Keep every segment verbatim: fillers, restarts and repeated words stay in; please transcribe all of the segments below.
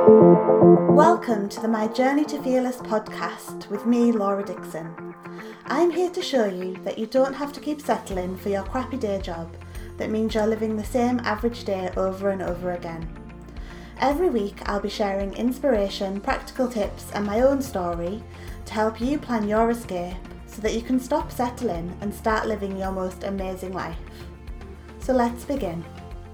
Welcome to the My Journey to Fearless podcast with me, Laura Dixon. I'm here to show you that you don't have to keep settling for your crappy day job that means you're living the same average day over and over again. Every week I'll be sharing inspiration, practical tips and my own story to help you plan your escape so that you can stop settling and start living your most amazing life. So let's begin.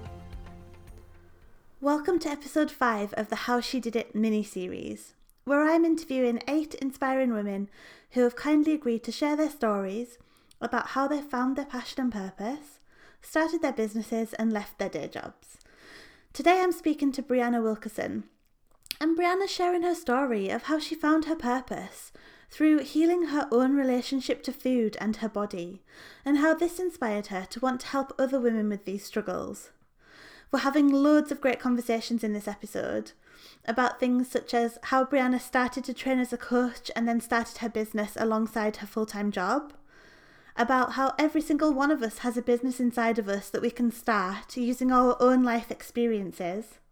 Welcome to episode five of the How She Did It mini-series, where I'm interviewing eight inspiring women who have kindly agreed to share their stories about how they found their passion and purpose, started their businesses and left their day jobs. Today I'm speaking to Brianna Wilkerson, and Brianna's sharing her story of how she found her purpose through healing her own relationship to food and her body, and how this inspired her to want to help other women with these struggles. We're having loads of great conversations in this episode about things such as how Brianna started to train as a coach and then started her business alongside her full-time job, about how every single one of us has a business inside of us that we can start using our own life experiences,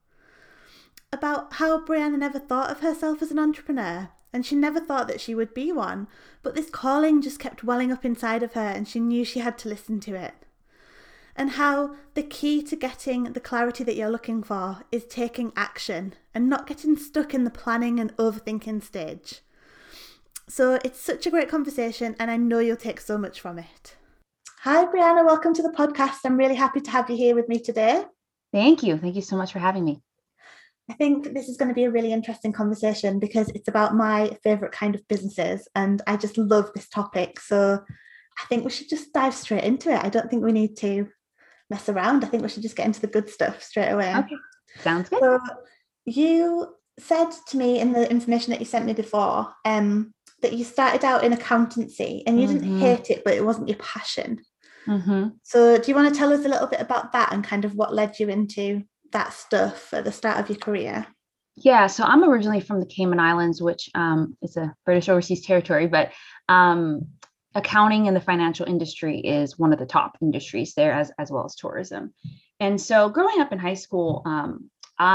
about how Brianna never thought of herself as an entrepreneur and she never thought that she would be one, but this calling just kept welling up inside of her and she knew she had to listen to it. And how the key to getting the clarity that you're looking for is taking action and not getting stuck in the planning and overthinking stage. So it's such a great conversation and I know you'll take so much from it. Hi Brianna, welcome to the podcast. I'm really happy to have you here with me today. Thank you. Thank you so much for having me. I think this is going to be a really interesting conversation because it's about my favourite kind of businesses and I just love this topic. So I think we should just dive straight into it. I don't think we need to mess around. I think we should just get into the good stuff straight away. Okay, sounds good. So you said to me in the information that you sent me before um, that you started out in accountancy and you mm-hmm. didn't hate it, but it wasn't your passion. Mm-hmm. So do you want to tell us a little bit about that and kind of what led you into that stuff at the start of your career? Yeah, so I'm originally from the Cayman Islands, which um, is a British overseas territory, but um, accounting in the financial industry is one of the top industries there, as, as well as tourism. And so growing up in high school, um,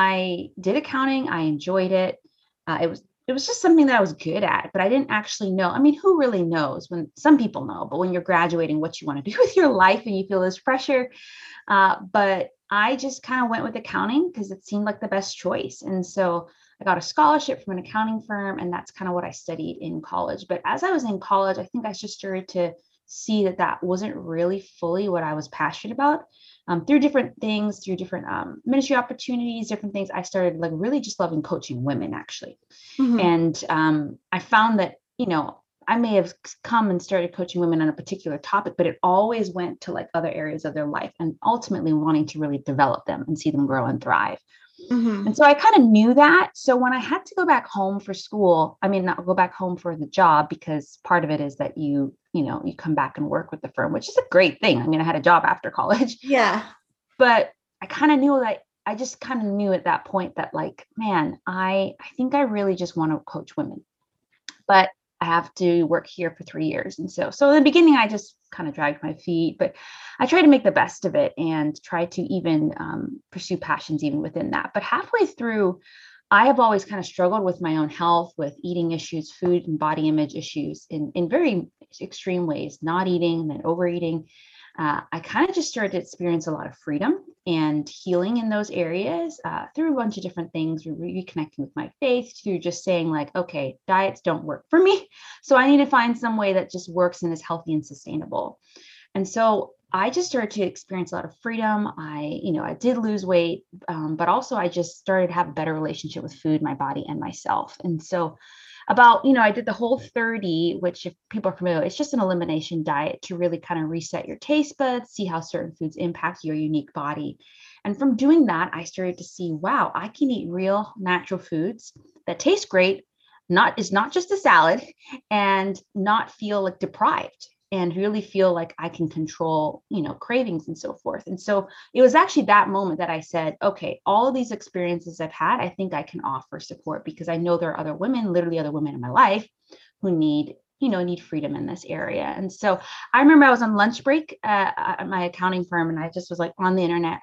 I did accounting. I enjoyed it. Uh, it was it was just something that I was good at, but I didn't actually know. I mean, who really knows? When some people know, but when you're graduating, what you want to do with your life and you feel this pressure. Uh, but I just kind of went with accounting because it seemed like the best choice. And so I got a scholarship from an accounting firm, and that's kind of what I studied in college. But as I was in college, I think I just started to see that that wasn't really fully what I was passionate about. Um, through different things, through different um, ministry opportunities, different things, I started like really just loving coaching women, actually. Mm-hmm. And um, I found that, you know, I may have come and started coaching women on a particular topic, but it always went to like other areas of their life and ultimately wanting to really develop them and see them grow and thrive. Mm-hmm. And so I kind of knew that. So when I had to go back home for school, I mean, not go back home for the job, because part of it is that you, you know, you come back and work with the firm, which is a great thing. I mean, I had a job after college. Yeah. But I kind of knew that I just kind of knew at that point that like, man, I, I think I really just want to coach women, but I have to work here for three years. And so, so in the beginning, I just kind of dragged my feet, but I tried to make the best of it and try to even um, pursue passions even within that. But halfway through, I have always kind of struggled with my own health, with eating issues, food and body image issues in, in very extreme ways, not eating and then overeating. Uh, I kind of just started to experience a lot of freedom and healing in those areas uh, through a bunch of different things, re- reconnecting with my faith, through just saying like, okay, diets don't work for me. So I need to find some way that just works and is healthy and sustainable. And so I just started to experience a lot of freedom. I, you know, I did lose weight, um, but also I just started to have a better relationship with food, my body, and myself. And so about, you know, I did the whole thirty, which if people are familiar, it's just an elimination diet to really kind of reset your taste buds, see how certain foods impact your unique body. And from doing that, I started to see, wow, I can eat real natural foods that taste great, not is not just a salad, and not feel like deprived, and really feel like I can control, you know, cravings and so forth. And so it was actually that moment that I said, okay, all of these experiences I've had, I think I can offer support, because I know there are other women, literally other women in my life who need, you know, need freedom in this area. And so I remember I was on lunch break uh, at my accounting firm, and I just was like on the internet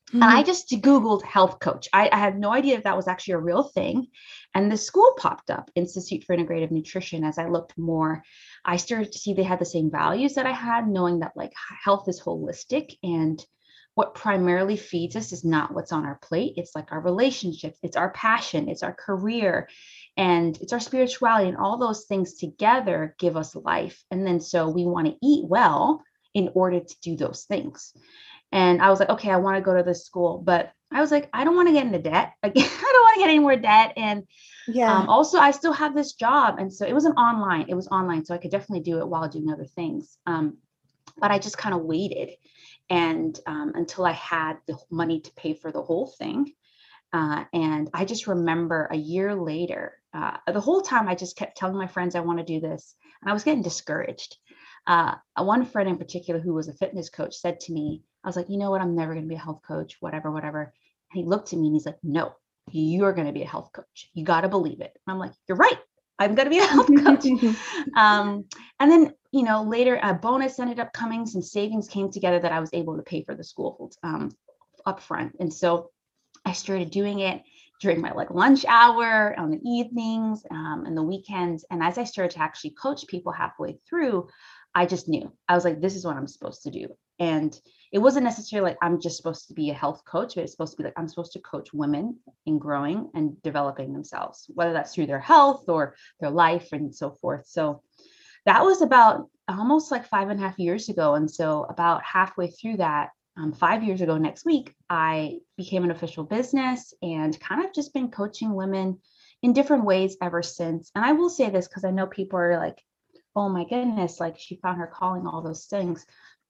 And I just Googled health coach. I, I had no idea if that was actually a real thing. And the school popped up, Institute for Integrative Nutrition. As I looked more, I started to see they had the same values that I had, knowing that like health is holistic, and what primarily feeds us is not what's on our plate. It's like our relationships, it's our passion, it's our career, and it's our spirituality, and all those things together give us life. And then so we want to eat well in order to do those things. And I was like, okay, I want to go to this school, but I was like, I don't want to get into debt. Like, I don't want to get any more debt. And Yeah. um, also, I still have this job. And so it was an online, it was online. So I could definitely do it while doing other things. Um, but I just kind of waited and um, until I had the money to pay for the whole thing. Uh, and I just remember a year later, uh, the whole time I just kept telling my friends I want to do this. And I was getting discouraged. Uh, one friend in particular who was a fitness coach said to me, I was like, you know what? I'm never going to be a health coach, whatever, whatever. And he looked at me and he's like, no, you're going to be a health coach. You got to believe it. And I'm like, you're right. I'm going to be a health coach. um, and then, you know, later a bonus ended up coming, some savings came together that I was able to pay for the school um, upfront. And so I started doing it during my like lunch hour, on the evenings, um, and the weekends. And as I started to actually coach people halfway through, I just knew. I was like, this is what I'm supposed to do. And it wasn't necessarily like I'm just supposed to be a health coach, but it's supposed to be like I'm supposed to coach women in growing and developing themselves, whether that's through their health or their life and so forth. So that was about almost like five and a half years ago. And so about halfway through that, um, five years ago next week, I became an official business and kind of just been coaching women in different ways ever since. And I will say this because I know people are like, oh my goodness, like she found her calling, all those things.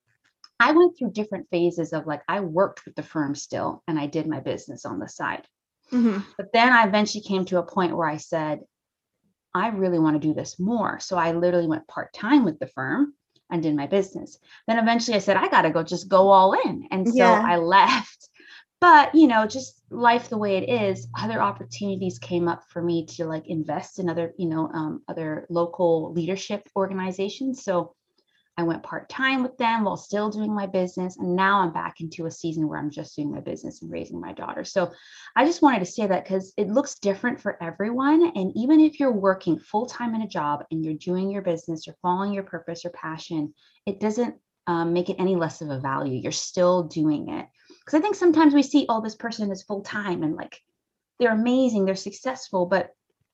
I went through different phases of like, I worked with the firm still, and I did my business on the side. Mm-hmm. But then I eventually came to a point where I said, I really want to do this more. So I literally went part-time with the firm and did my business. Then eventually I said, I got to go, just go all in. And so Yeah. I left. But, you know, just life the way it is, other opportunities came up for me to like invest in other, you know, um, other local leadership organizations. So I went part-time with them while still doing my business. And now I'm back into a season where I'm just doing my business and raising my daughter. So I just wanted to say that because it looks different for everyone. And even if you're working full-time in a job and you're doing your business or following your purpose or passion, it doesn't um, make it any less of a value. You're still doing it. Because I think sometimes we see, oh, this person is full-time and like they're amazing, they're successful, but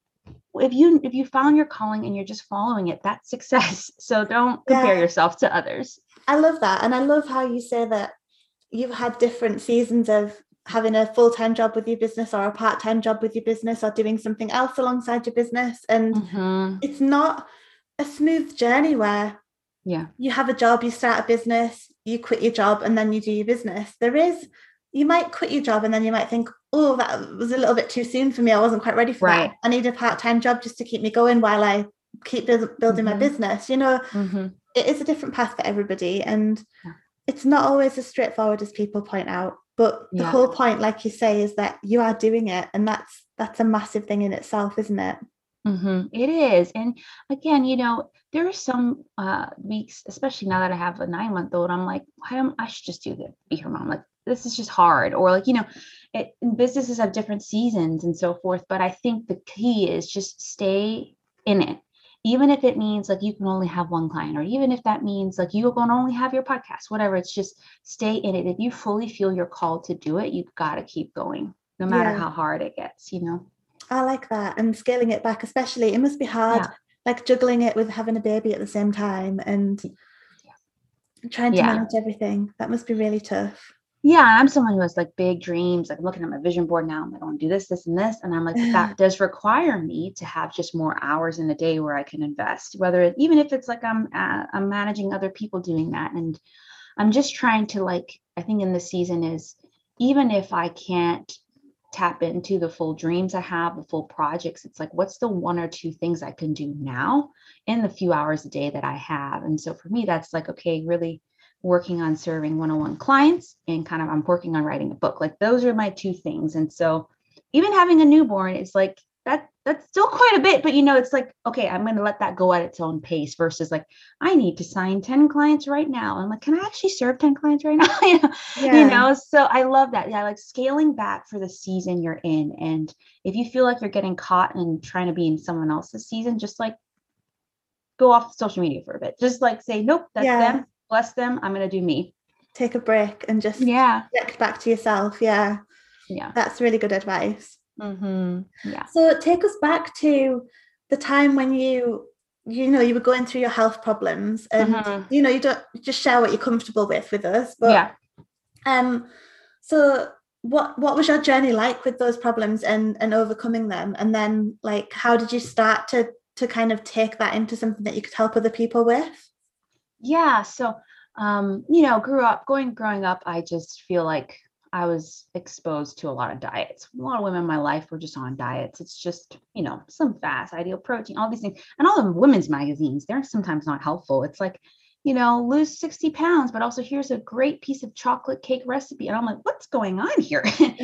if you if you found your calling and you're just following it, that's success. So don't compare Yeah. yourself to others. I love that. And I love how you say that you've had different seasons of having a full-time job with your business or a part-time job with your business or doing something else alongside your business. And Mm-hmm. it's not a smooth journey where Yeah. you have a job, you start a business, you quit your job, and then you do your business. There is, you might quit your job and then you might think, oh, that was a little bit too soon for me. I wasn't quite ready for Right. that. I need a part-time job just to keep me going while I keep building Mm-hmm. my business. You know, Mm-hmm. it is a different path for everybody. And Yeah. it's not always as straightforward as people point out. But the Yeah. whole point, like you say, is that you are doing it. And that's that's a massive thing in itself, isn't it? Mm-hmm. It is. And again, you know, there are some uh, weeks, especially now that I have a nine month old, I'm like, why don't I should just do this, be her mom. Like, this is just hard. Or like, you know, it, businesses have different seasons and so forth. But I think the key is just stay in it. Even if it means like you can only have one client, or even if that means like you're going to only have your podcast, whatever, it's just stay in it. If you fully feel you're called to do it, you've got to keep going, no matter Yeah. how hard it gets, you know? I like that. And scaling it back, especially, it must be hard, Yeah. like juggling it with having a baby at the same time and trying to Yeah. manage everything. That must be really tough. Yeah, I'm someone who has like big dreams. Like I'm looking at my vision board now. I'm like, I want to do this, this, and this. And I'm like, but that does require me to have just more hours in a day where I can invest, whether it, even if it's like I'm uh, I'm managing other people doing that. And I'm just trying to like, I think in this season is, even if I can't tap into the full dreams I have, the full projects, it's like, what's the one or two things I can do now in the few hours a day that I have? And so for me, that's like, okay, really working on serving one-on-one clients, and kind of I'm working on writing a book. Like those are my two things. And so even having a newborn is like, that that's still quite a bit, but you know, it's like, okay, I'm going to let that go at its own pace versus like, I need to sign ten clients right now. I'm like, can I actually serve ten clients right now? you know, Yeah. you know, so I love that. Yeah. Like scaling back for the season you're in. And if you feel like you're getting caught and trying to be in someone else's season, just like go off social media for a bit. Just like say, nope, that's Yeah. them. Bless them. I'm going to do me. Take a break and just Yeah. get back to yourself. Yeah. Yeah. That's really good advice. Mm-hmm. Yeah. So take us back to the time when you, you know, you were going through your health problems, and Mm-hmm. you know, you don't just share what you're comfortable with with us. But Yeah. um, so what what was your journey like with those problems and and overcoming them? And then like, how did you start to to kind of take that into something that you could help other people with? Yeah. So, um, you know, grew up going, growing up, I just feel like I was exposed to a lot of diets. A lot of women in my life were just on diets. It's just, you know, some fast, ideal protein, all these things. And all the women's magazines, they're sometimes not helpful. It's like, you know, lose sixty pounds, but also here's a great piece of chocolate cake recipe. And I'm like, what's going on here?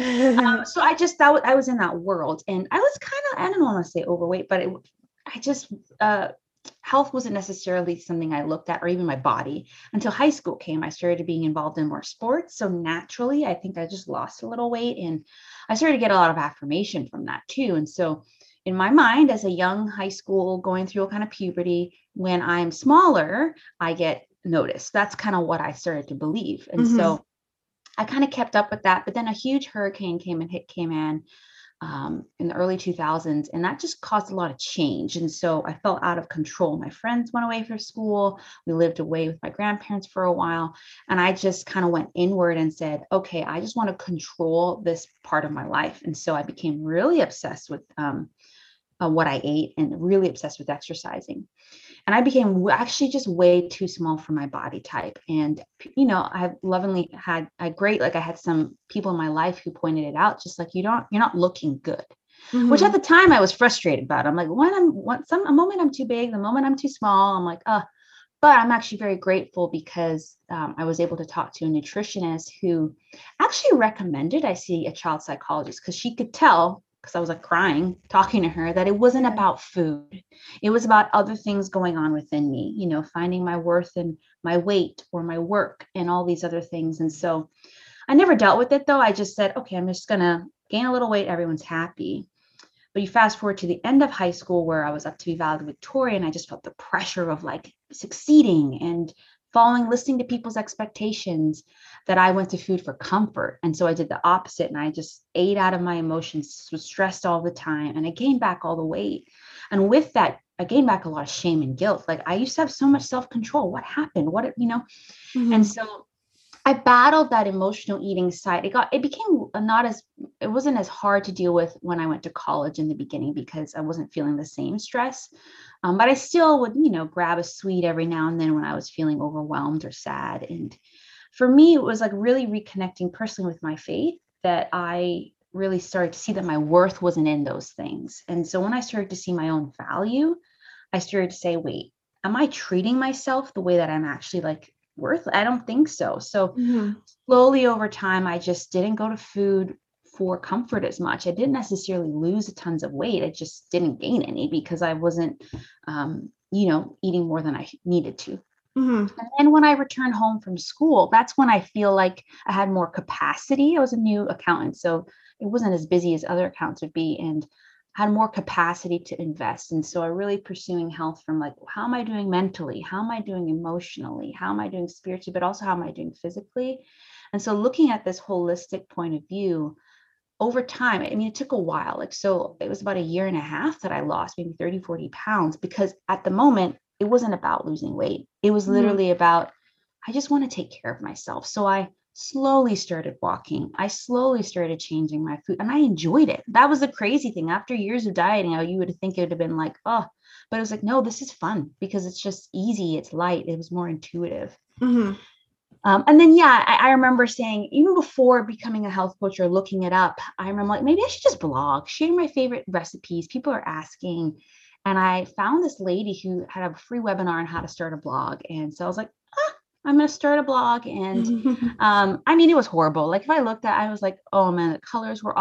um, so I just thought I was in that world, and I was kind of, I don't want to say overweight, but it, I just, uh, health wasn't necessarily something I looked at, or even my body, until high school came. I started being involved in more sports. So naturally, I think I just lost a little weight, and I started to get a lot of affirmation from that too. And so in my mind, as a young high school going through a kind of puberty, when I'm smaller, I get noticed. That's kind of what I started to believe. And Mm-hmm. so I kind of kept up with that. But then a huge hurricane came and hit came in um, in the early two thousands, and that just caused a lot of change. And so I felt out of control. My friends went away for school. We lived away with my grandparents for a while. And I just kind of went inward and said, okay, I just want to control this part of my life. And so I became really obsessed with um, uh, what I ate, and really obsessed with exercising. And I became actually just way too small for my body type. And, you know, I've lovingly had a great, like I had some people in my life who pointed it out, just like, you don't, you're not looking good, Mm-hmm. which at the time I was frustrated about. I'm like, when I'm, what, some, a moment I'm too big, the moment I'm too small, I'm like, uh, but I'm actually very grateful because um, I was able to talk to a nutritionist who actually recommended I see a child psychologist, because she could tell, because I was like crying talking to her, that it wasn't Yeah. about food. It was about other things going on within me, you know, finding my worth in my weight or my work and all these other things. And so I never dealt with it though. I just said, okay, I'm just going to gain a little weight. Everyone's happy. But you fast forward to the end of high school, where I was up to be valedictorian. I just felt the pressure of like succeeding and following, listening to people's expectations, that I went to food for comfort. And so I did the opposite, and I just ate out of my emotions, was stressed all the time, and I gained back all the weight. And with that, I gained back a lot of shame and guilt. Like I used to have so much self-control. What happened? What, you know? Mm-hmm. And so I battled that emotional eating side. It got, it became not as, it wasn't as hard to deal with when I went to college in the beginning, because I wasn't feeling the same stress. Um, but I still would, you know, grab a sweet every now and then when I was feeling overwhelmed or sad. And for me, it was like really reconnecting personally with my faith, that I really started to see that my worth wasn't in those things. And so when I started to see my own value, I started to say, wait, am I treating myself the way that I'm actually like worth? I don't think so. So Mm-hmm. slowly over time, I just didn't go to food for comfort as much. I didn't necessarily lose tons of weight. I just didn't gain any, because I wasn't, um, you know, eating more than I needed to. Mm-hmm. And then when I returned home from school, that's when I feel like I had more capacity. I was a new accountant, so it wasn't as busy as other accounts would be, and had more capacity to invest. And so I really pursuing health from like, how am I doing mentally? How am I doing emotionally? How am I doing spiritually? But also, how am I doing physically? And so looking at this holistic point of view over time, I mean, it took a while. Like, so it was about a year and a half that I lost maybe thirty, forty pounds, because at the moment, it wasn't about losing weight. It was literally about, I just want to take care of myself. So I slowly started walking. I slowly started changing my food, and I enjoyed it. That was the crazy thing. After years of dieting, you would think it would have been like, oh, but it was like, no, this is fun, because it's just easy. It's light. It was more intuitive. Mm-hmm. Um, and then, yeah, I, I remember saying, even before becoming a health coach or looking it up, I remember like, maybe I should just blog, share my favorite recipes. People are asking. And I found this lady who had a free webinar on how to start a blog. And so I was like, ah, I'm going to start a blog. And um, I mean, it was horrible. Like if I looked at, I was like, oh man, the colors were off.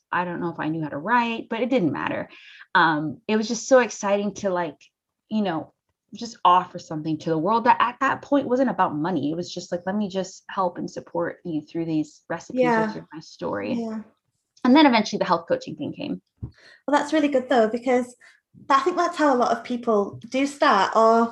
I don't know if I knew how to write, but it didn't matter. Um, it was just so exciting to like, you know, just offer something to the world that at that point wasn't about money. It was just like, let me just help and support you through these recipes or Yeah. through my story. Yeah. And then eventually the health coaching thing came. Well, that's really good though, because I think that's how a lot of people do start. Or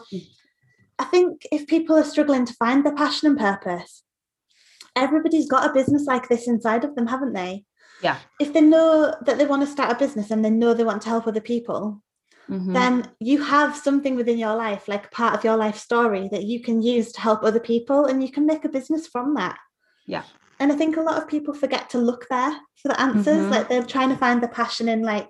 I think if people are struggling to find their passion and purpose, everybody's got a business like this inside of them, haven't they? Yeah. If they know that they want to start a business and they know they want to help other people, mm-hmm. then you have something within your life, like part of your life story, that you can use to help other people, and you can make a business from that. Yeah. And I think a lot of people forget to look there for the answers. Mm-hmm. Like they're trying to find the passion in like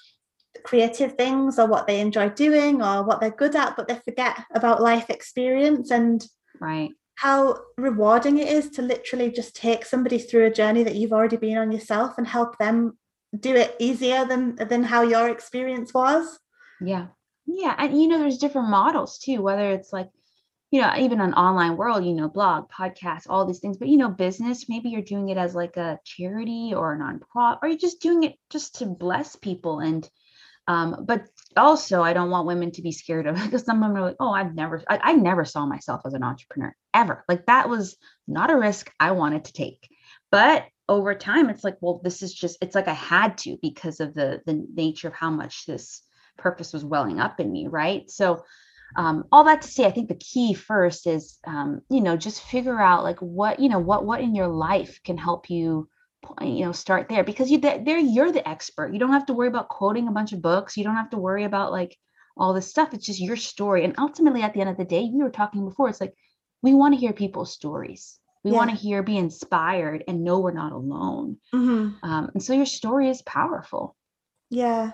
creative things or what they enjoy doing or what they're good at, but they forget about life experience and right. how rewarding it is to literally just take somebody through a journey that you've already been on yourself and help them do it easier than than how your experience was. Yeah. Yeah. And, you know, there's different models too, whether it's like, you know, even an online world, you know, blog, podcast, all these things, but, you know, business, maybe you're doing it as like a charity or a nonprofit, or you're just doing it just to bless people. And, um, but also I don't want women to be scared of, because some women are like, oh, I've never, I, I never saw myself as an entrepreneur ever. Like that was not a risk I wanted to take. But over time, it's like, well, this is just, it's like I had to, because of the the nature of how much this purpose was welling up in me. Right. So um, all that to say, I think the key first is, um, you know, just figure out like what, you know, what, what in your life can help you, you know, start there, because you, there, you're the expert. You don't have to worry about quoting a bunch of books. You don't have to worry about like all this stuff. It's just your story. And ultimately at the end of the day, we were talking before, it's like, we want to hear people's stories. We yeah. want to hear, be inspired and know we're not alone. Mm-hmm. Um, and so your story is powerful. Yeah.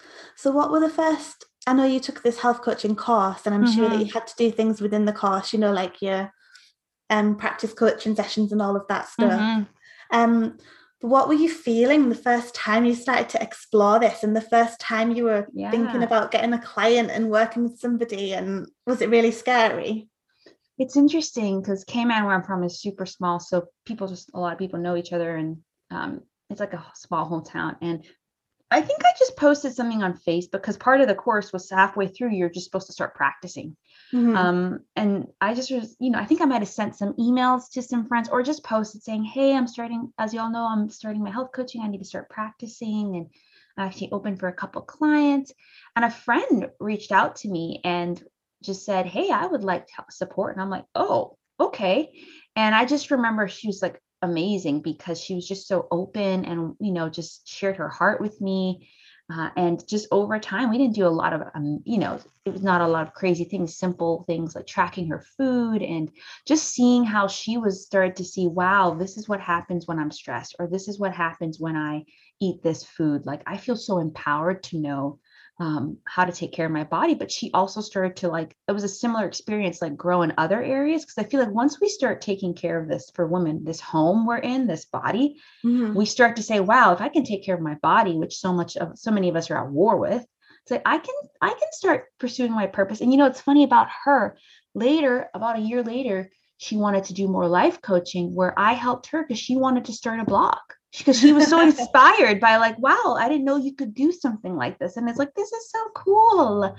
So what were the first, I know you took this health coaching course, and I'm mm-hmm. sure that you had to do things within the course, you know, like your um, practice coaching sessions and all of that stuff. Mm-hmm. Um, but what were you feeling the first time you started to explore this, and the first time you were yeah. thinking about getting a client and working with somebody? And was it really scary? It's interesting because Cayman, where I'm from, is super small. So people just, a lot of people know each other, and um, it's like a small hometown. And I think I just posted something on Facebook, because part of the course was halfway through, you're just supposed to start practicing. Mm-hmm. Um, and I just was, you know, I think I might have sent some emails to some friends, or just posted saying, hey, I'm starting, as you all know, I'm starting my health coaching. I need to start practicing. And I actually opened for a couple clients, and a friend reached out to me and just said, hey, I would like support. And I'm like, oh, okay. And I just remember she was like amazing, because she was just so open and, you know, just shared her heart with me. Uh, and just over time, we didn't do a lot of, um, you know, it was not a lot of crazy things, simple things like tracking her food, and just seeing how she was started to see, wow, this is what happens when I'm stressed, or this is what happens when I eat this food. Like, I feel so empowered to know um, how to take care of my body. But she also started to like, it was a similar experience, like grow in other areas. Cause I feel like once we start taking care of this for women, this home we're in, this body, mm-hmm. we start to say, wow, if I can take care of my body, which so much of, so many of us are at war with, it's like, I can, I can start pursuing my purpose. And, you know, it's funny about her later, about a year later, she wanted to do more life coaching, where I helped her because she wanted to start a blog. Because she was so inspired by like, wow, I didn't know you could do something like this. And it's like, this is so cool.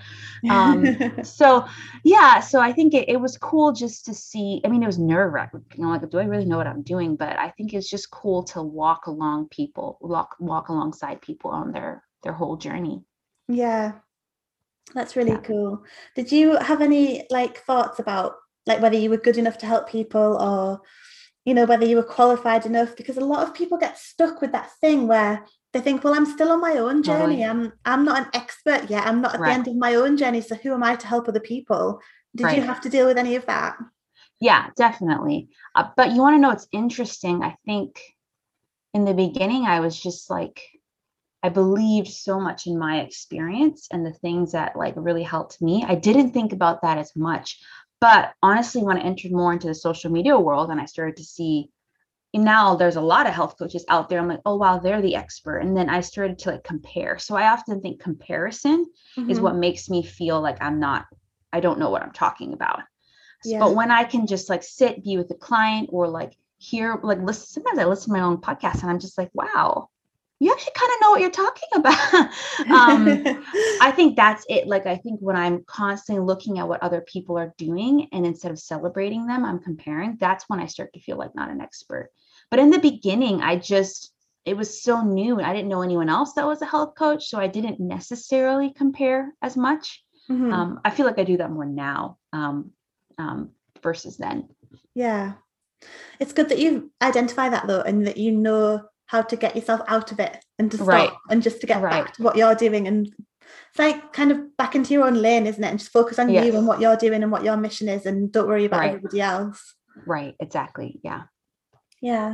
Um, so yeah, so I think it, it was cool just to see. I mean, it was nerve wracking, you know, like, do I really know what I'm doing? But I think it's just cool to walk along people, walk, walk alongside people on their, their whole journey. Yeah, that's really yeah. cool. Did you have any like thoughts about like whether you were good enough to help people, or you know, whether you were qualified enough? Because a lot of people get stuck with that thing where they think, well, I'm still on my own journey. Totally. I'm I'm not an expert yet. I'm not at right. the end of my own journey. So who am I to help other people? Did right. you have to deal with any of that? Yeah, definitely. Uh, but you want to know what's interesting? I think in the beginning, I was just like, I believed so much in my experience and the things that like really helped me. I didn't think about that as much. But honestly, when I entered more into the social media world and I started to see, and now there's a lot of health coaches out there, I'm like, oh, wow, they're the expert. And then I started to like compare. So I often think comparison mm-hmm. is what makes me feel like I'm not, I don't know what I'm talking about. Yeah. But when I can just like sit, be with a client, or like hear, like listen, sometimes I listen to my own podcast and I'm just like, wow, you actually kind of know what you're talking about. um, I think that's it. Like, I think when I'm constantly looking at what other people are doing and instead of celebrating them, I'm comparing, that's when I start to feel like not an expert. But in the beginning, I just, it was so new and I didn't know anyone else that was a health coach. So I didn't necessarily compare as much. Mhm. Um, I feel like I do that more now um, um, versus then. Yeah. It's good that you identify that though, and that you know how to get yourself out of it and to Right. stop and just to get Right. back to what you're doing. And it's like kind of back into your own lane, isn't it? And just focus on Yes. you and what you're doing and what your mission is, and don't worry about Right. everybody else. Right. Exactly. Yeah. Yeah.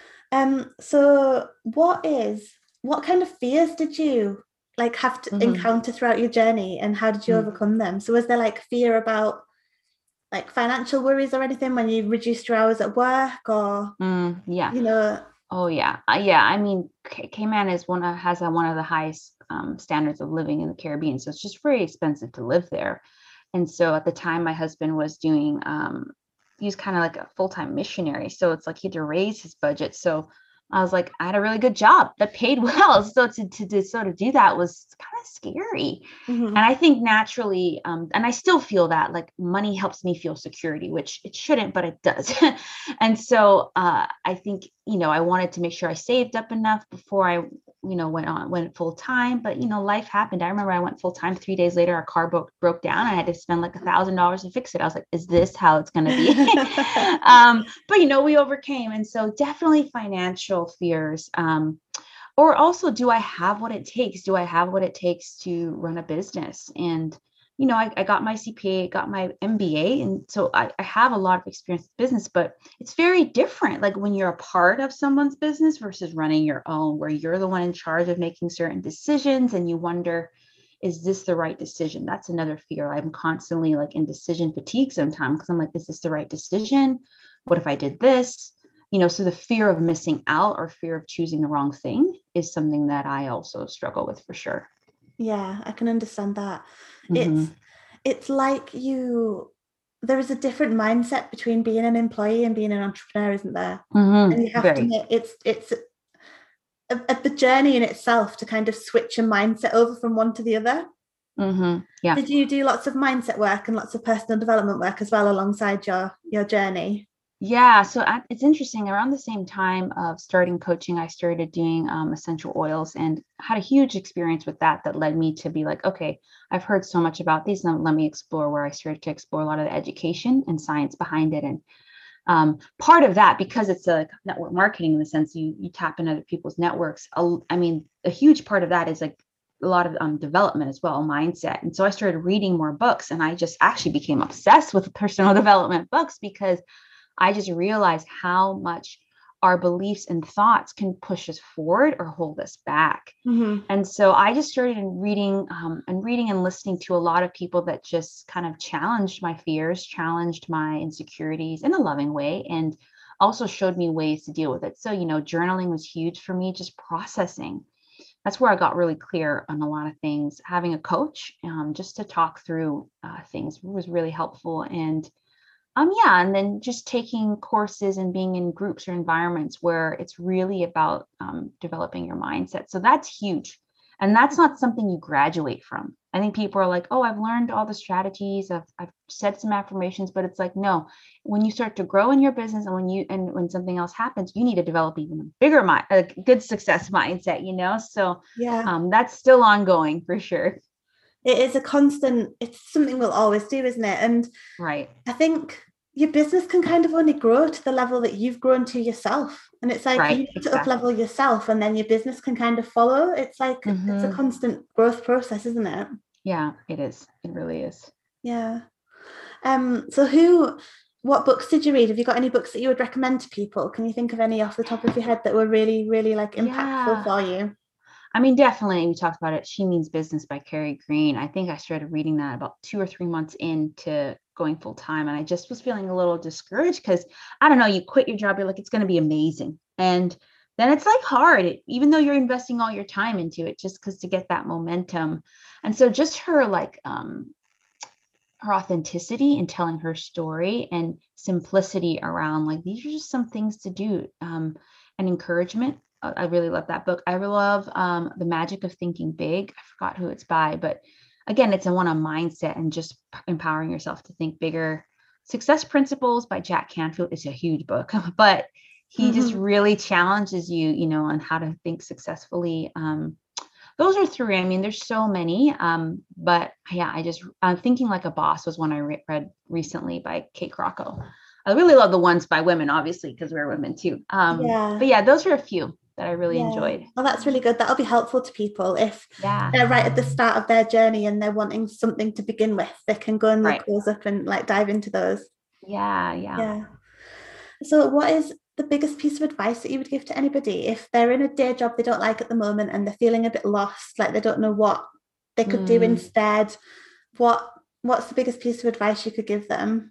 Um, so what is what kind of fears did you like have to Mm-hmm. encounter throughout your journey, and how did you Mm. overcome them? So was there like fear about like financial worries or anything when you reduced your hours at work, or Mm, yeah. you know? Oh yeah, uh, yeah. I mean, C- Cayman is one of has a, one of the highest um, standards of living in the Caribbean, so it's just very expensive to live there. And so at the time, my husband was doing, um, he was kind of like a full time missionary, so it's like he had to raise his budget. So I was like, I had a really good job that paid well, so to to, to sort of do that was kind of scary. And Mhm. I think naturally, um, and I still feel that like money helps me feel security, which it shouldn't, but it does. And so uh, I think, you know, I wanted to make sure I saved up enough before I, you know, went on, went full time. But, you know, life happened. I remember I went full time. Three days later, our car broke, broke down. I had to spend like a thousand dollars to fix it. I was like, is this how it's going to be? um, but, you know, we overcame. And so definitely financial fears. Um, or also, do I have what it takes? Do I have what it takes to run a business? And, you know, I, I got my C P A, got my M B A. And so I, I have a lot of experience with business, but it's very different. Like when you're a part of someone's business versus running your own, where you're the one in charge of making certain decisions and you wonder, is this the right decision? That's another fear. I'm constantly like in decision fatigue sometimes because I'm like, is this the right decision? What if I did this? You know, so the fear of missing out or fear of choosing the wrong thing is something that I also struggle with for sure. Yeah, I can understand that. It's Mm-hmm. it's like you there is a different mindset between being an employee and being an entrepreneur, isn't there? And you Mm-hmm. have to Very. make it's it's a, a, the journey in itself to kind of switch your mindset over from one to the other. Mm-hmm. Yeah. Did you do lots of mindset work and lots of personal development work as well alongside your your journey? Yeah, so at, it's interesting. Around the same time of starting coaching, I started doing um, essential oils and had a huge experience with that. That led me to be like, okay, I've heard so much about these. Now let me explore. Where I started to explore a lot of the education and science behind it. And um, part of that, because it's a like, network marketing in the sense you you tap into other people's networks. A- I mean, a huge part of that is like a lot of um, development as well, mindset. And so I started reading more books, and I just actually became obsessed with personal development books because I just realized how much our beliefs and thoughts can push us forward or hold us back. Mm-hmm. And so I just started reading um, and reading and listening to a lot of people that just kind of challenged my fears, challenged my insecurities in a loving way, and also showed me ways to deal with it. So, you know, journaling was huge for me, just processing. That's where I got really clear on a lot of things. Having a coach um, just to talk through uh, things was really helpful. And um, yeah, and then just taking courses and being in groups or environments where it's really about um, developing your mindset. So that's huge. And that's not something you graduate from. I think people are like, oh, I've learned all the strategies, I've, I've said some affirmations, but it's like, no, when you start to grow in your business and when you and when something else happens, you need to develop even a bigger mind, a good success mindset, you know? So Yeah. um, that's still ongoing for sure. It is a constant, it's something we'll always do, isn't it? And Right. I think your business can kind of only grow to the level that you've grown to yourself. And it's like you Right. need to up Exactly. level yourself and then your business can kind of follow. It's like it's a Mm-hmm. constant growth process, isn't it? Yeah, it is. It really is. Yeah. Um, so who what books did you read? Have you got any books that you would recommend to people? Can you think of any off the top of your head that were really, really like impactful Yeah. for you? I mean, definitely, we talked about it. She Means Business by Carrie Green. I think I started reading that about two or three months into going full time. And I just was feeling a little discouraged because I don't know, you quit your job, you're like, it's going to be amazing. And then it's like hard, it, even though you're investing all your time into it, just because to get that momentum. And so just her like, um, her authenticity in telling her story and simplicity around like these are just some things to do um, and encouragement I I really love that book. I love um, The Magic of Thinking Big. I forgot who it's by, but again, it's a one on mindset and just p- empowering yourself to think bigger. Success Principles by Jack Canfield is a huge book, but he just Mhm. really challenges you, you know, on how to think successfully. Um, those are three. I mean, there's so many, um, but yeah, I just uh, Thinking Like a Boss was one I re- read recently by Kate Crocco. I really love the ones by women, obviously, because we're women too. Um, but Yeah. yeah, those are a few that I really Yeah. enjoyed. Well, that's really good. That'll be helpful to people if Yeah, they're right at the start of their journey and they're wanting something to begin with. They can go and right. look those up and like dive into those. Yeah, yeah. Yeah. So, what is the biggest piece of advice that you would give to anybody if they're in a day job they don't like at the moment and they're feeling a bit lost, like they don't know what they could do Mm. instead? What What's the biggest piece of advice you could give them?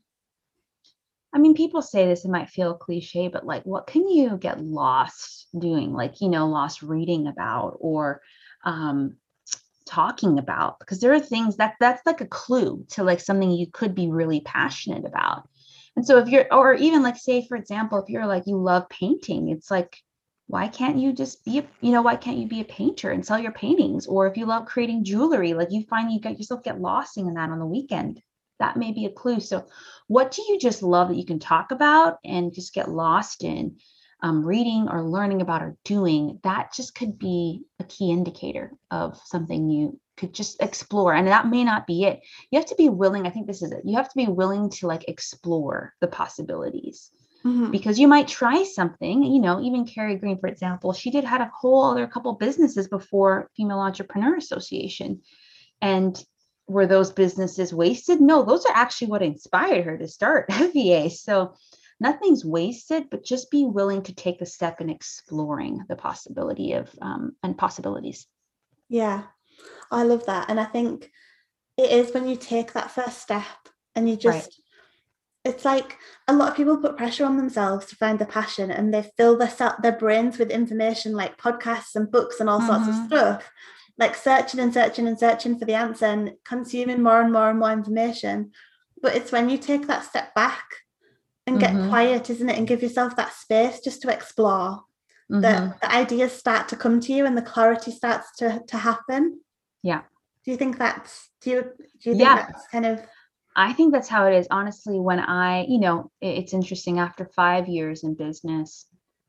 I mean, people say this, it might feel cliche, but like, what can you get lost doing? Like, you know, lost reading about or um, talking about? Because there are things that that's like a clue to like something you could be really passionate about. And so if you're, or even like, say, for example, if you're like, you love painting, it's like, why can't you just be a, you know, why can't you be a painter and sell your paintings? Or if you love creating jewelry, like you find you get yourself get lost in that on the weekend, that may be a clue. So what do you just love that you can talk about and just get lost in um, reading or learning about or doing? That just could be a key indicator of something you could just explore. And that may not be it. You have to be willing. I think this is it. You have to be willing to like explore the possibilities Mhm. because you might try something, you know, even Carrie Green, for example, she did had a whole other couple businesses before Female Entrepreneur Association. And were those businesses wasted? No, those are actually what inspired her to start F V A. So nothing's wasted, but just be willing to take the step in exploring the possibility of um, and possibilities. Yeah, I love that. And I think it is when you take that first step and you Right. just, it's like a lot of people put pressure on themselves to find their passion and they fill their, their brains with information like podcasts and books and all sorts of Mm-hmm. stuff, like searching and searching and searching for the answer and consuming more and more and more information. But it's when you take that step back and get Mm-hmm. quiet, isn't it? And give yourself that space just to explore that Mm-hmm. the ideas start to come to you and the clarity starts to, to happen. Yeah. Do you think that's, do you, do you think Yeah. that's kind of, I think that's how it is. Honestly, when I, you know, it's interesting after five years in business,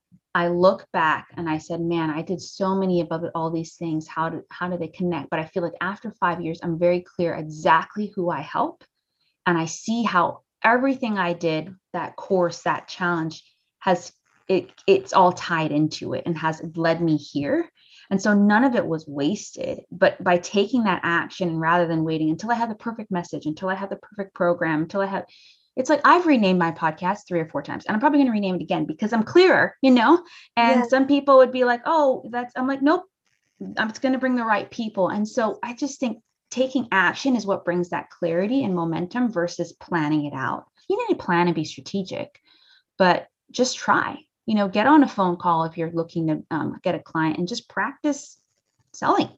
I look back and I said, man, I did so many of all these things. How do how do they connect? But I feel like after five years, I'm very clear exactly who I help. And I see how everything I did, that course, that challenge has it it's all tied into it and has led me here. And so none of it was wasted. But by taking that action rather than waiting until I had the perfect message, until I had the perfect program, until I had it's like I've renamed my podcast three or four times and I'm probably going to rename it again because I'm clearer, you know? yeah, And some people would be like, oh, that's, I'm like, nope, I'm just going to bring the right people. And so I just think taking action is what brings that clarity and momentum versus planning it out. You need to plan and be strategic, but just try, you know, get on a phone call if you're looking to um, get a client and just practice selling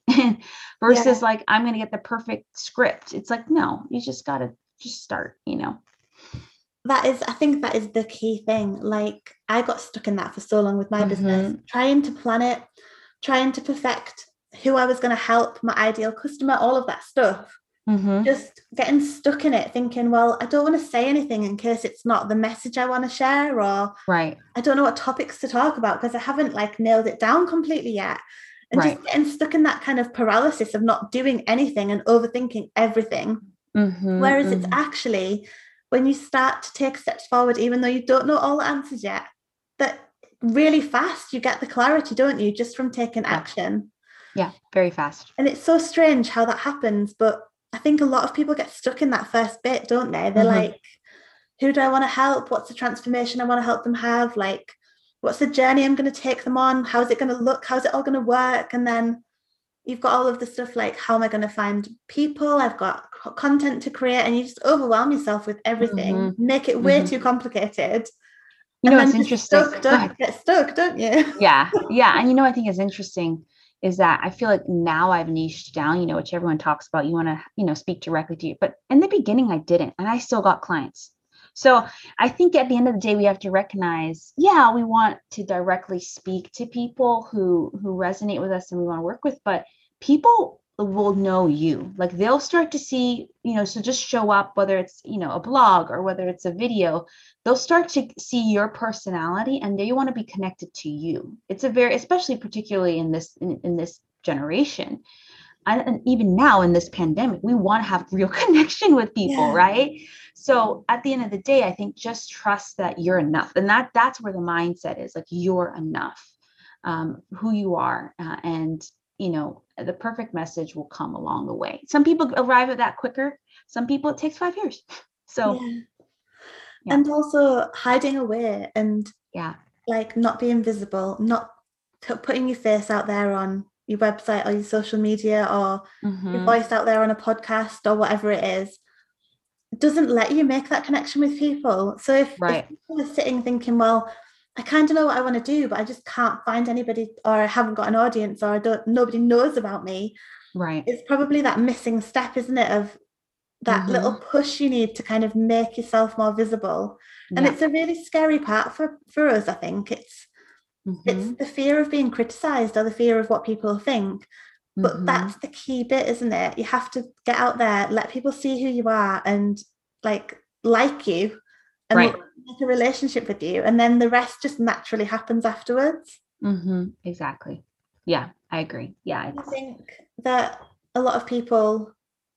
versus yeah. like, I'm going to get the perfect script. It's like, no, you just got to just start, you know? That is, I think that is the key thing. Like, I got stuck in that for so long with my business, Mm-hmm. trying to plan it, trying to perfect who I was going to help, my ideal customer, all of that stuff. Mm-hmm. Just getting stuck in it, thinking, well, I don't want to say anything in case it's not the message I want to share, or Right. I don't know what topics to talk about because I haven't like nailed it down completely yet. And Right. just getting stuck in that kind of paralysis of not doing anything and overthinking everything. Mm-hmm. Whereas it's Mm-hmm. actually when you start to take steps forward, even though you don't know all the answers yet, that really fast you get the clarity, don't you, just from taking Yeah. action. Yeah. Very fast. And it's so strange how that happens. But I think a lot of people get stuck in that first bit, don't they? They're Mm-hmm. like, who do I want to help? What's the transformation I want to help them have? Like, what's the journey I'm going to take them on? How's it going to look? How's it all going to work? And then you've got all of the stuff like, how am I going to find people? I've got content to create, and you just overwhelm yourself with everything, Mm-hmm. make it way Mm-hmm. too complicated, You and know, then it's you're interesting. stuck, Go don't ahead. you? Get stuck, don't you? Yeah. Yeah. And you know, I think is interesting is that I feel like now I've niched down, you know, which everyone talks about. You want to, you know, speak directly to you. But in the beginning, I didn't. And I still got clients. So I think at the end of the day, we have to recognize, yeah, we want to directly speak to people who who resonate with us and we want to work with, but people will know you. Like they'll start to see, you know, so just show up, whether it's, you know, a blog or whether it's a video, they'll start to see your personality and they want to be connected to you. It's a very, especially particularly in this in, in this generation. And even now in this pandemic, we want to have real connection with people, Yeah. right? So at the end of the day, I think just trust that you're enough. And that that's where the mindset is, like you're enough, um, who you are. Uh, and, you know, the perfect message will come along the way. Some people arrive at that quicker. Some people, it takes five years. So, Yeah. yeah. And also hiding away and Yeah. like not being visible, not p- putting your face out there on your website or your social media or Mhm. your voice out there on a podcast or whatever it is, doesn't let you make that connection with people. So if, Right. if people are sitting thinking, well, I kind of know what I want to do, but I just can't find anybody, or I haven't got an audience, or I don't, nobody knows about me. Right. It's probably that missing step, isn't it, of that Mhm. little push you need to kind of make yourself more visible. And Yeah. it's a really scary part for, for us, I think. It's it's Mhm. the fear of being criticized or the fear of what people think. But Mhm. that's the key bit, isn't it? You have to get out there, let people see who you are and like like you and Right. make a relationship with you. And then the rest just naturally happens afterwards. Mhm. Exactly. Yeah, I agree. Yeah. I It's, think that a lot of people,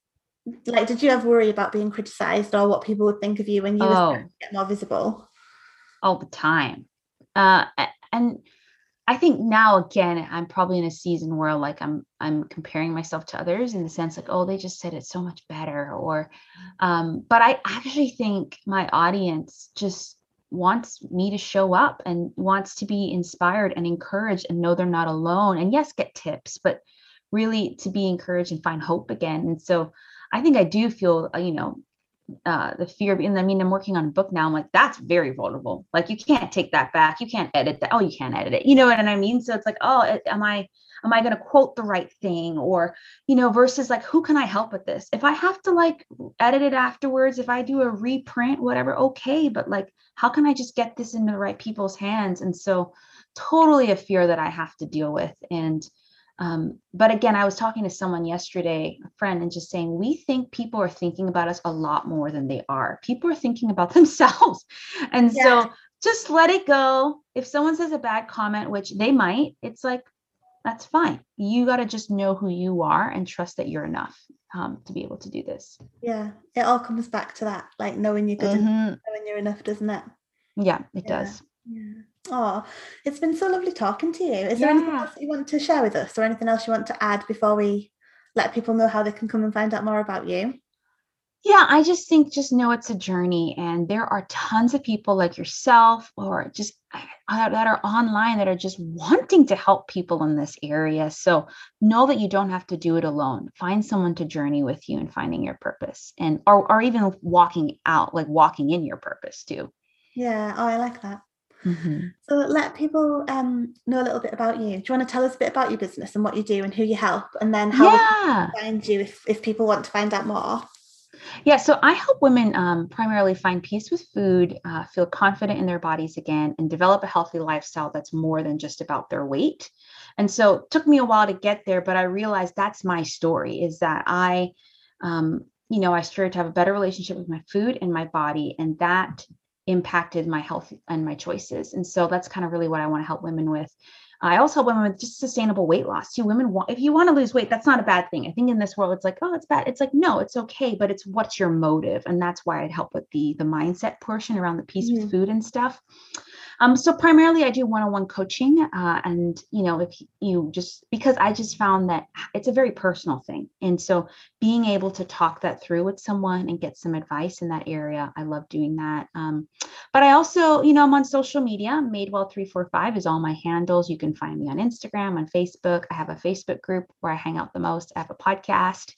like, did you ever worry about being criticized or what people would think of you when you were starting oh, to get more visible? all the time. Uh, a- and I think now again, I'm probably in a season where like I'm I'm comparing myself to others in the sense like, oh, they just said it so much better, or um, but I actually think my audience just wants me to show up and wants to be inspired and encouraged and know they're not alone. And yes, get tips, but really to be encouraged and find hope again. And so I think I do feel, uh, you know, uh the fear of, and I mean, I'm working on a book now. I'm like, that's very vulnerable. Like you can't take that back. You can't edit that. Oh, you can't edit it. You know what I mean? So it's like, oh, am I am I going to quote the right thing? Or, you know, versus like, who can I help with this? If I have to like edit it afterwards, if I do a reprint, whatever, okay. But like, how can I just get this into the right people's hands? And so totally a fear that I have to deal with. And um, but again, I was talking to someone yesterday, a friend, and just saying, we think people are thinking about us a lot more than they are. People are thinking about themselves. And Yeah. so just let it go. If someone says a bad comment, which they might, it's like, that's fine. You got to just know who you are and trust that you're enough um, to be able to do this. Yeah. It all comes back to that, like knowing you're good Mhm. enough, knowing you're enough, doesn't it? Yeah, it Yeah. does. Yeah. Oh, it's been so lovely talking to you. Is there anything Yeah. else that you want to share with us or anything else you want to add before we let people know how they can come and find out more about you? Yeah, I just think just know it's a journey, and there are tons of people like yourself or just uh, that are online that are just wanting to help people in this area. So know that you don't have to do it alone. Find someone to journey with you in finding your purpose, and or or even walking out, like walking in your purpose too. Yeah. Oh, I like that. Mhm. So let people um, know a little bit about you. Do you want to tell us a bit about your business and what you do and who you help, and then how we can Yeah. find you if, if people want to find out more? Yeah, so I help women um, primarily find peace with food, uh, feel confident in their bodies again, and develop a healthy lifestyle that's more than just about their weight. And so it took me a while to get there, but I realized that's my story, is that I, um, you know, I started to have a better relationship with my food and my body, and that impacted my health and my choices. And so that's kind of really what I want to help women with. I also help women with just sustainable weight loss too. Women want, if you want to lose weight, that's not a bad thing. I think in this world, it's like, oh, it's bad. It's like, no, it's okay. But it's what's your motive. And that's why I'd help with the, the mindset portion around the peace Mhm. with food and stuff. Um, so primarily I do one-on-one coaching, uh, and, you know, if you just, because I just found that it's a very personal thing. And so being able to talk that through with someone and get some advice in that area, I love doing that. Um, but I also, you know, I'm on social media. Madewell three four five is all my handles. You can find me on Instagram, on Facebook. I have a Facebook group where I hang out the most. I have a podcast.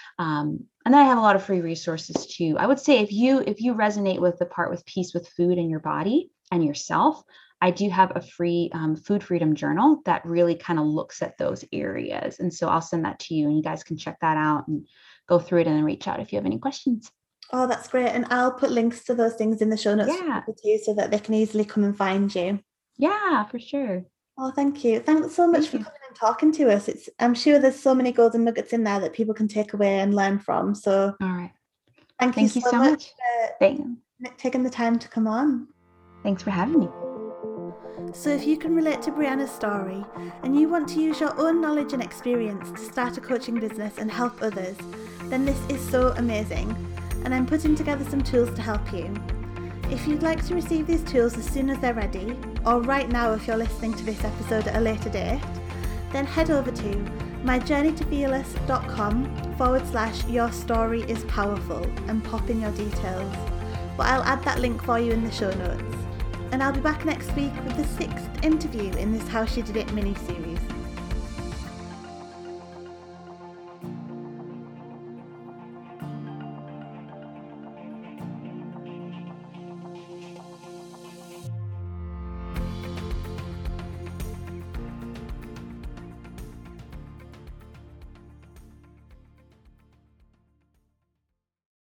Um, and then I have a lot of free resources too. I would say if you if you resonate with the part with peace with food in your body and yourself, I do have a free um, food freedom journal that really kind of looks at those areas. And so I'll send that to you, and you guys can check that out and go through it and then reach out if you have any questions. Oh, that's great. And I'll put links to those things in the show notes Yeah. for people too, so that they can easily come and find you. Yeah, for sure. Oh, thank you. Thanks so much Thank for you. coming and talking to us. It's I'm sure there's so many golden nuggets in there that people can take away and learn from. So All right. thank, Thank you you so so much much. for Thanks. taking the time to come on. Thanks for having me. So if you can relate to Brianna's story and you want to use your own knowledge and experience to start a coaching business and help others, then this is so amazing. And I'm putting together some tools to help you. If you'd like to receive these tools as soon as they're ready, or right now if you're listening to this episode at a later date, then head over to myjourneytofearless.com forward slash your story is powerful and pop in your details. But I'll add that link for you in the show notes. And I'll be back next week with the sixth interview in this How She Did It mini-series.